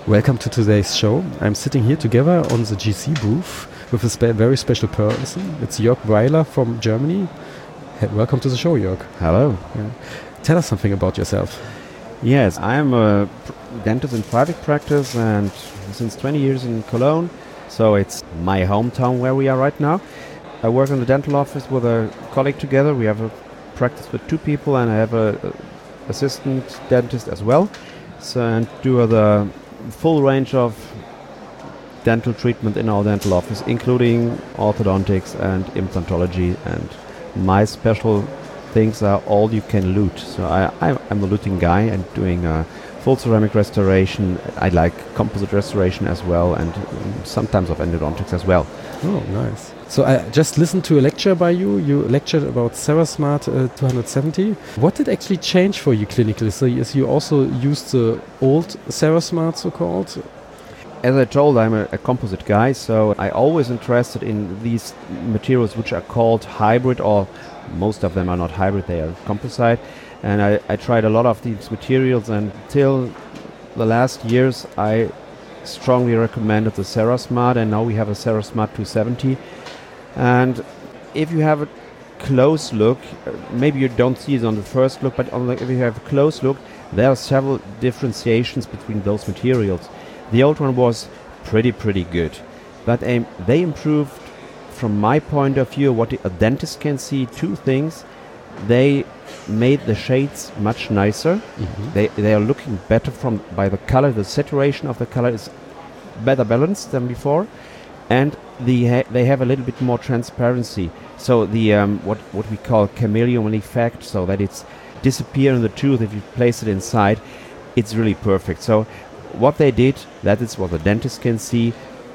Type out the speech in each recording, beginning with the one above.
Welcome to today's show. I'm sitting here together on the GC booth with a very special person. It's Jörg Weiler from Germany. Welcome to the show, Jörg. Hello. Yeah. Tell us something about yourself. Yes, I am a dentist in private practice and since 20 years in Cologne. So it's my hometown where we are right now. I work in the dental office with a colleague together. We have a practice with 2 people and I have a assistant dentist as well. So and do the full range of dental treatment in our dental office, including orthodontics and implantology. And my special things are all you can lute. So I'm a luting guy and doing full ceramic restoration. I like composite restoration as well, and sometimes of endodontics as well. Oh, nice. So I just listened to a lecture by you. You lectured about CeraSmart 270. What did actually change for you clinically? So you also used the old CeraSmart, so-called? As I told, I'm a composite guy, so I always interested in these materials which are called hybrid, or most of them are not hybrid, they are composite. And I tried a lot of these materials, and till the last years I strongly recommended the CeraSmart, and now we have a CeraSmart 270. And if you have a close look, maybe you don't see it on the first look, but if you have a close look, there are several differentiations between those materials. The old one was pretty good, but they improved, from my point of view, what a dentist can see. 2 things: they made the shades much nicer. Mm-hmm. They are looking better by the color. The saturation of the color is better balanced than before, and they have a little bit more transparency. So the what we call chameleon effect, so that it's disappear in the tooth if you place it inside. It's really perfect. So what they did, that is what the dentist can see.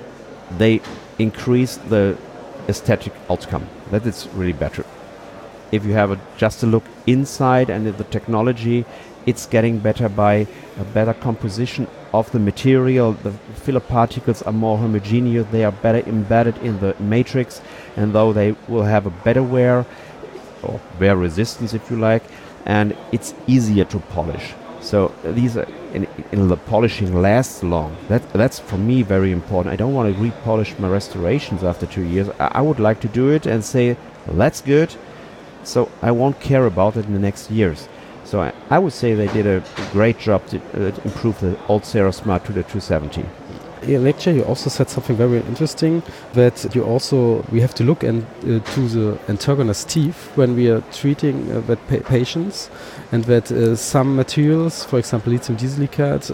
They increased the aesthetic outcome. That is really better. If you have just a look inside and the technology, it's getting better by a better composition of the material. The filler particles are more homogeneous. They are better embedded in the matrix, and though they will have a better wear, or wear resistance if you like, and it's easier to polish. So these are in the polishing lasts long. That's for me very important. I don't want to repolish my restorations after 2 years. I would like to do it and say that's good, so I won't care about it in the next years. So I would say they did a great job to improve the old CeraSmart to the 270. In your lecture, you also said something very interesting, that we have to look to the antagonist teeth when we are treating patients, and that some materials, for example lithium dieselicate,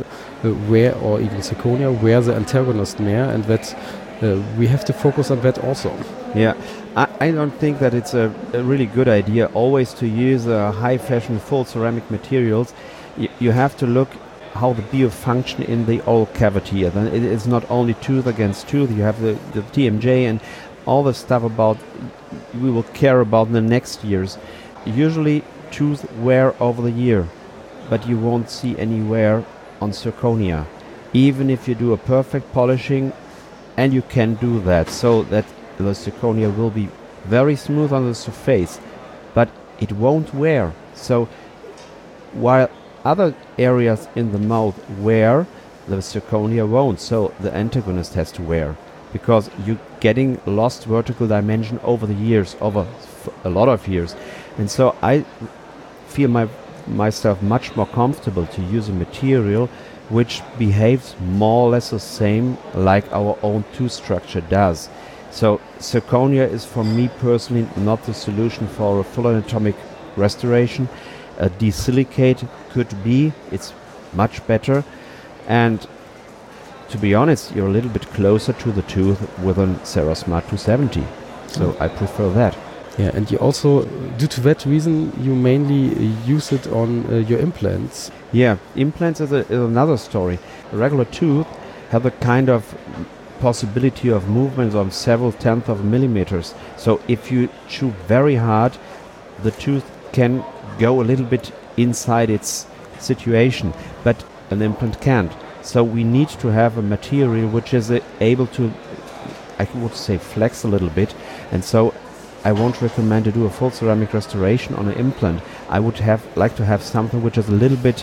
or even zirconia, wear the antagonist more, and that we have to focus on that also. Yeah, I don't think that it's a really good idea always to use high fashion full ceramic materials. You have to look how the biofunction in the oral cavity. Then it is not only tooth against tooth. You have the TMJ and all the stuff about we will care about in the next years. Usually tooth wear over the year, but you won't see any wear on zirconia, even if you do a perfect polishing, and you can do that so that the zirconia will be very smooth on the surface, but it won't wear. So while other areas in the mouth wear, the zirconia won't. So the antagonist has to wear, because you're getting lost vertical dimension over the years, over a lot of years. And so I feel myself much more comfortable to use a material which behaves more or less the same like our own tooth structure does. So zirconia is, for me personally, not the solution for a full anatomic restoration. A desilicate could be, it's much better, and to be honest, you're a little bit closer to the tooth with a CeraSmart 270, so I prefer that. Yeah, and you also, due to that reason, you mainly use it on your implants. Yeah, implants is another story. A regular tooth have a kind of possibility of movements of several tenths of millimeters, so if you chew very hard, the tooth can go a little bit inside its situation, but an implant can't. So we need to have a material which is able to, I would say, flex a little bit, and so I won't recommend to do a full ceramic restoration on an implant. I would like to have something which is a little bit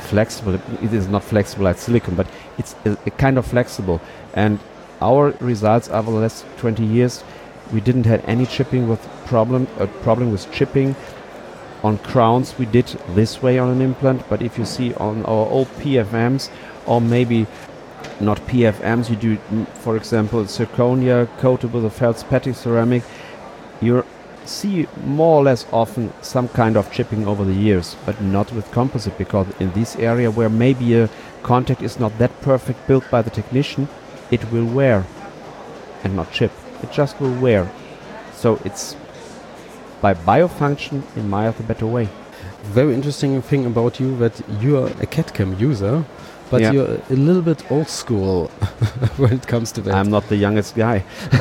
flexible. It is not flexible like silicon, but it's a kind of flexible. And our results over the last 20 years, we didn't have any chipping with problem with chipping on crowns. We did this way on an implant, but if you see on our old PFMs, or maybe not PFMs, you do, for example, zirconia coated with a feldspathic ceramic, you see more or less often some kind of chipping over the years, but not with composite, because in this area where maybe a contact is not that perfect built by the technician, it will wear and not chip. It just will wear. So it's by biofunction, in my opinion, the better way. Very interesting thing about you that you are a CAD/CAM user, but Yeah. you're a little bit old school when it comes to that. I'm not the youngest guy.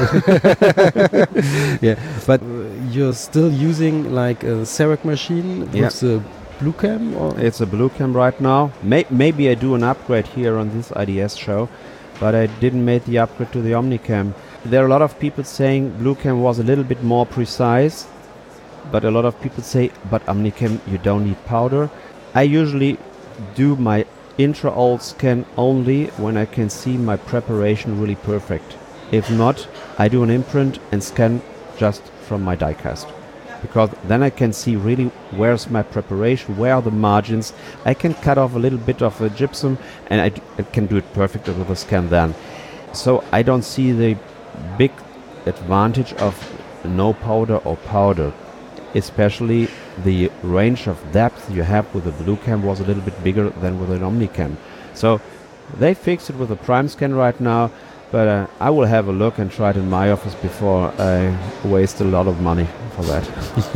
Yeah, but you're still using like a CEREC machine Yeah. with the BlueCam, or It's a BlueCam right now. Maybe I do an upgrade here on this IDS show, but I didn't make the upgrade to the OmniCam. There are a lot of people saying BlueCam was a little bit more precise, but a lot of people say, but OmniCam, you don't need powder. I usually do my intraoral scan only when I can see my preparation really perfect. If not, I do an imprint and scan just from my diecast, because then I can see really where's my preparation, where are the margins. I can cut off a little bit of the gypsum, and I can do it perfectly with the scan then. So I don't see the big advantage of no powder or powder. Especially the range of depth you have with the BlueCam was a little bit bigger than with an OmniCam. So they fixed it with a prime scan right now, but I will have a look and try it in my office before I waste a lot of money for that.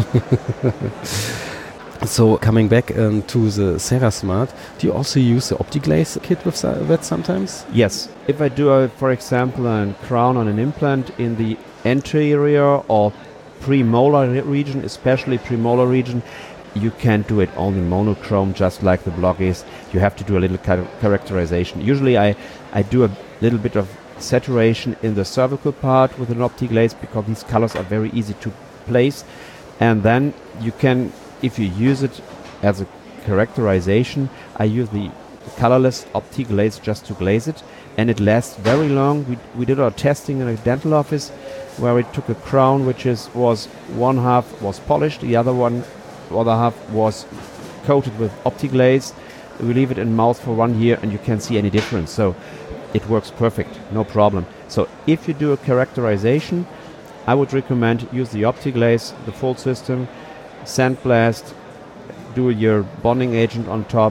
so coming back to the CeraSmart, do you also use the OptiGlaze kit with that sometimes? Yes, if I do, for example, a crown on an implant in the anterior or premolar region, especially premolar region, you can't do it only monochrome just like the block is. You have to do a little characterization. Usually I do a little bit of saturation in the cervical part with an OptiGlaze, because these colors are very easy to place, and then you can, if you use it as a characterization, I use the colorless OptiGlaze just to glaze it, and it lasts very long. We did our testing in a dental office where we took a crown which was one half was polished, the other half was coated with OptiGlaze. We leave it in mouth for 1 year and you can't see any difference. So it works perfect, no problem. So if you do a characterization, I would recommend use the OptiGlaze, the full system, sandblast, do your bonding agent on top,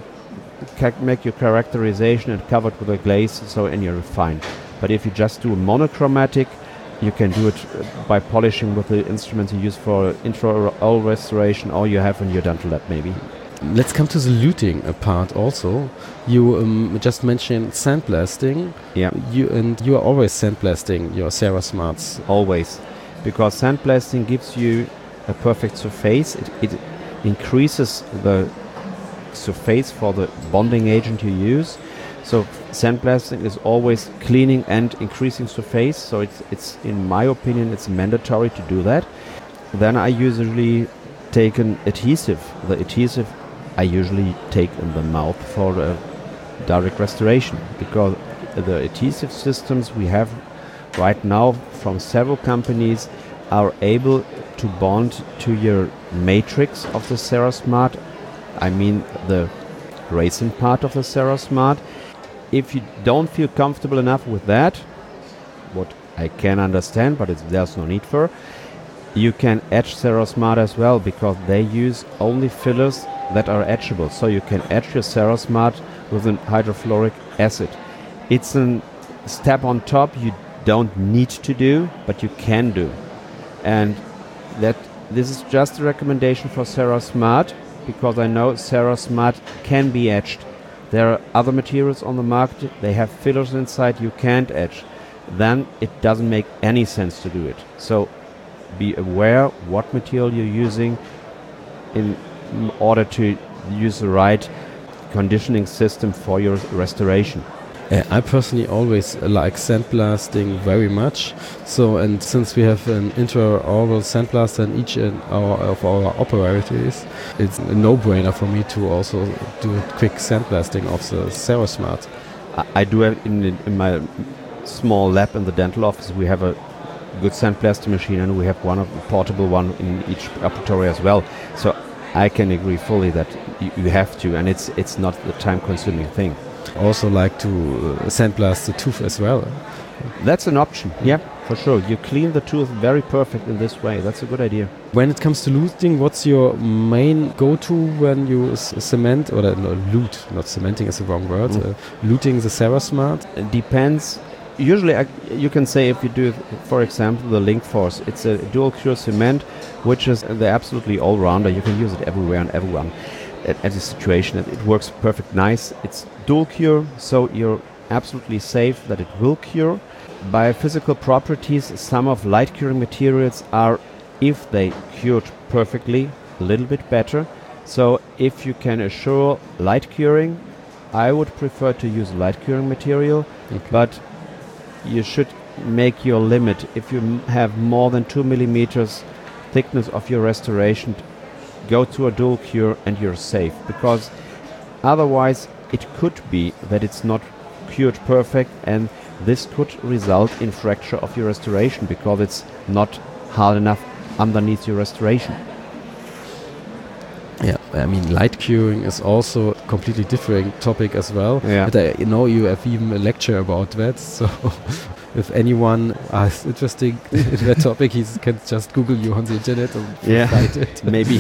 make your characterization and cover it with a glaze, and you're fine. But if you just do a monochromatic, you can do it by polishing with the instruments you use for intraoral restoration, or you have in your dental lab maybe. Let's come to the luting part also. You just mentioned sandblasting. Yeah. You are always sandblasting your CeraSmarts. Always. Because sandblasting gives you a perfect surface. It increases the surface for the bonding agent you use. So sandblasting is always cleaning and increasing surface. So it's in my opinion, it's mandatory to do that. Then I usually take an adhesive. The adhesive I usually take in the mouth for direct restoration, because the adhesive systems we have right now from several companies are able to bond to your matrix of the CeraSmart. I mean the resin part of the CeraSmart. If you don't feel comfortable enough with that, what I can understand, but there's no need for, you can etch CeraSmart as well, because they use only fillers that are etchable. So you can etch your CeraSmart with an hydrofluoric acid. It's a step on top you don't need to do, but you can do. And this is just a recommendation for CeraSmart, because I know CeraSmart can be etched. There are other materials on the market, they have fillers inside you can't etch. Then it doesn't make any sense to do it. So be aware what material you're using in order to use the right conditioning system for your restoration. I personally always like sandblasting very much. So, and since we have an intraoral sandblaster in each of our operators, it's a no-brainer for me to also do a quick sandblasting of the Serosmart. I do have in my small lab in the dental office, we have a good sandblasting machine, and we have a portable one in each operatory as well. So I can agree fully that you have to, and it's not the time-consuming thing. Also like to sandblast the tooth as well. That's an option, yeah, for sure. You clean the tooth very perfect in this way. That's a good idea. When it comes to luting, what's your main go-to when you cement, or lute, not cementing is the wrong word, luting the Serosmart? It depends. Usually you can say if you do, for example, the Linkforce, it's a dual cure cement, which is the absolutely all-rounder. You can use it everywhere and everyone. At the situation, it works perfect nice. It's dual cure, so you're absolutely safe that it will cure. By physical properties, some of light curing materials are, if they cured perfectly, a little bit better. So if you can assure light curing, I would prefer to use light curing material, but you should make your limit. If you have more than 2 millimeters thickness of your restoration, go to a dual cure and you're safe, because otherwise it could be that it's not cured perfect, and this could result in fracture of your restoration because it's not hard enough underneath your restoration. Yeah, I mean, light curing is also a completely different topic as well. Yeah. But I know you have even a lecture about that, so if anyone is interested in that topic, he can just Google you on the internet and find it. Maybe.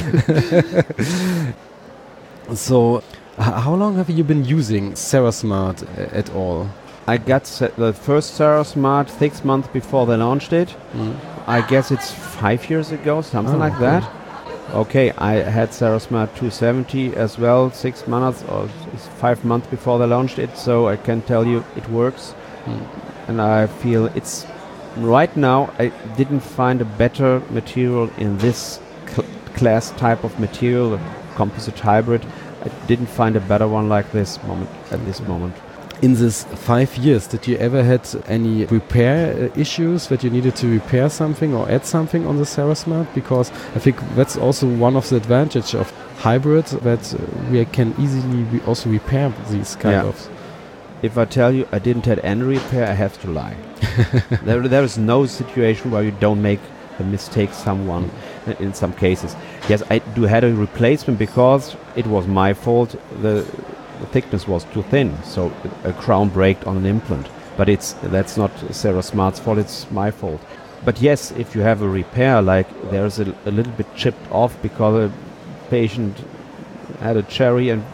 So, how long have you been using Serosmart at all? I got the first Serosmart 6 months before they launched it. I guess it's 5 years ago, something like that. Okay, I had Serosmart 270 as well, 6 months or 5 months before they launched it, so I can tell you it works. And I feel it's right now I didn't find a better material in this class type of material, a composite hybrid. I didn't find a better one like this moment at this moment. In this 5 years, did you ever had any repair issues that you needed to repair something or add something on the Serosmart? Because I think that's also one of the advantages of hybrids, that we can easily also repair these kind of. If I tell you I didn't have any repair, I have to lie. There is no situation where you don't make a mistake someone in some cases. Yes, I do had a replacement because it was my fault. The thickness was too thin, so a crown braked on an implant. But that's not Serosmart's fault, it's my fault. But yes, if you have a repair, like there's a little bit chipped off because a patient had a cherry and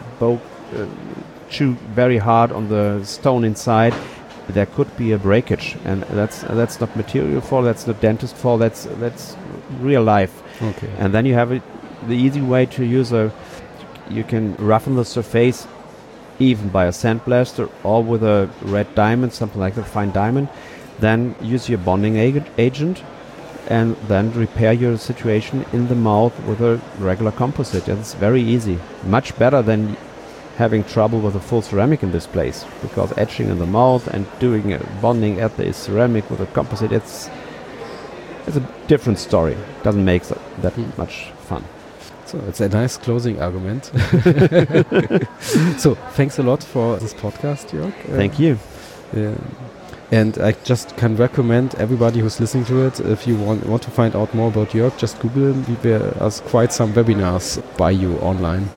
chewed very hard on the stone inside, there could be a breakage, and that's not material fault, that's not dentist fault, that's real life. Okay. And then you have the easy way to use you can roughen the surface even by a sandblaster or with a red diamond, something like a fine diamond. Then use your bonding agent and then repair your situation in the mouth with a regular composite. It's very easy, much better than having trouble with a full ceramic in this place, because etching in the mouth and doing a bonding at the ceramic with a composite, it's a different story. Doesn't make that much fun. So it's a nice closing argument. So thanks a lot for this podcast, Jörg. Thank you. And I just can recommend everybody who's listening to it, if you want to find out more about Jörg, just Google him. There are quite some webinars by you online.